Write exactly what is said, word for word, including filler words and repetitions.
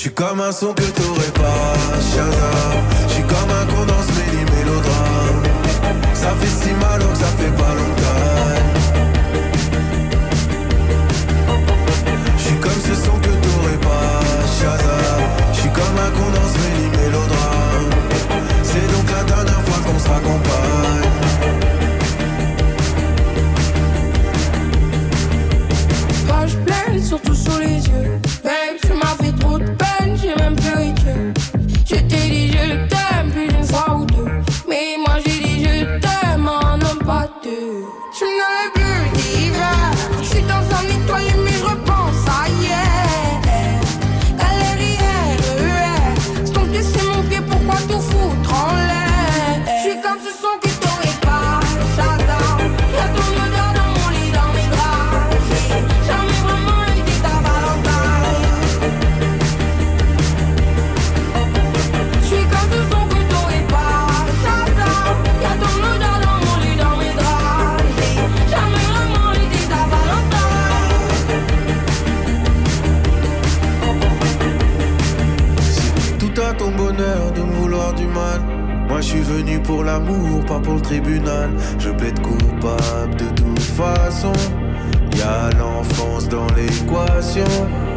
J'suis comme un son que t'aurais pas, Shazam. J'suis comme un con dans ce méli mélodrame. Ça fait si mal donc ça fait pas longtemps. J'suis comme ce son que t'aurais pas, Shazam. J'suis comme un con dans ce méli mélodrame. C'est donc la dernière fois qu'on se raccompagne. Page pleine, surtout sous les yeux. Babe, tu m'as fait trop de peine, j'ai même pleuré que je t'ai dit je t'aime plus d'une fois ou deux. Mais moi j'ai dit je t'aime en homme pas deux. Je n'avais plus d'hiver, je suis dans un nettoyé mais je repense à hier. Galérière, c'est ton pied, c'est mon pied, pourquoi tout foutre en l'air? Je suis comme ce son que t'aurais pas, Shazam. Y'a ton odeur dans mon lit, dans mes draps. J'ai jamais vraiment été ta Valentine. Je suis comme ce son que t'aurais pas, Shazam. Y'a ton odeur dans mon lit, dans mes draps. J'ai jamais vraiment été ta Valentine. C'est tout à ton bonheur de me vouloir du mal. Moi je suis venu pour l'amour, pas pour le tribunal. Je plaide coupable de toute façon. Y'a l'enfance dans l'équation.